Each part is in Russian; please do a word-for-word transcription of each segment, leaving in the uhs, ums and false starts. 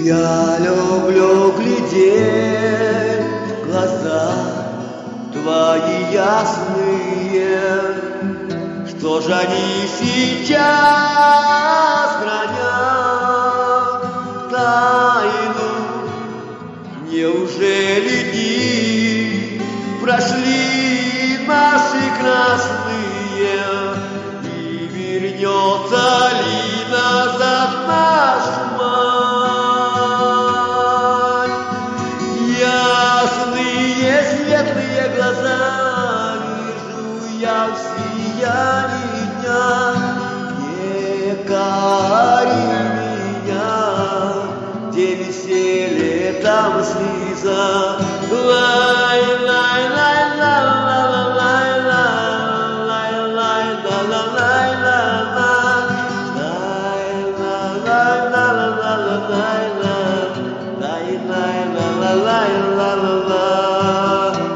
Я люблю глядеть в глаза твои ясные, что же они сейчас хранят тайну. Неужели дни прошли наши красные, и вернется ли назад наш май? Ясные светлые глаза вижу я в сиянии дня. Не кори меня, где веселье, там слеза. Лай, лай, лай, лай, лай, лай, лай, лай, лай, лай, лай.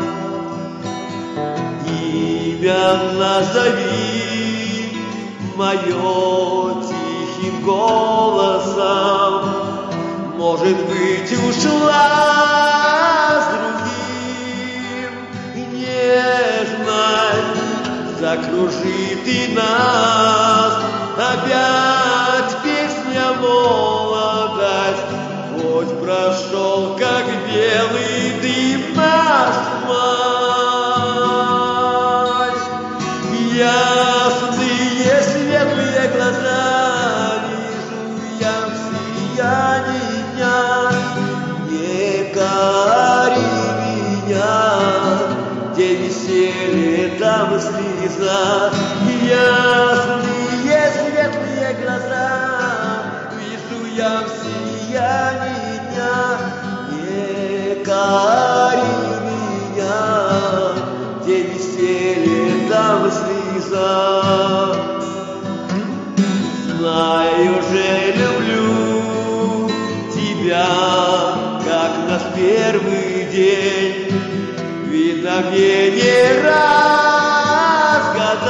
Имя назови мое тихим голосом, может быть, ушла с другим, нежность закружит и нас опять песня молодость. Хоть прошел, как белый дым, наш май. Ясные светлые глаза вижу я в сиянии дня. Не кори меня, где веселье, там слеза. Ясные светлые глаза вижу я в сиянии дня. Не кори меня, где веселье, там слеза. Знаю же, люблю тебя, как наш первый день. Видно, мне не разгадать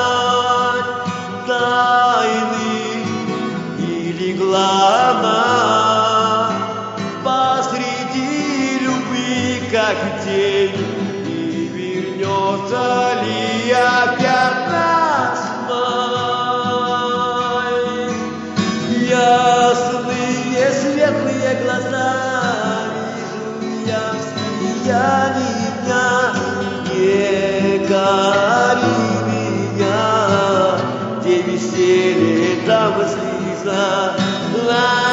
тайны, и легла она посреди любви, как тень. И вернется ли опять наш май? Ясные светлые глаза вижу я в сиянии дня. Не кори меня, где веселье, там слеза.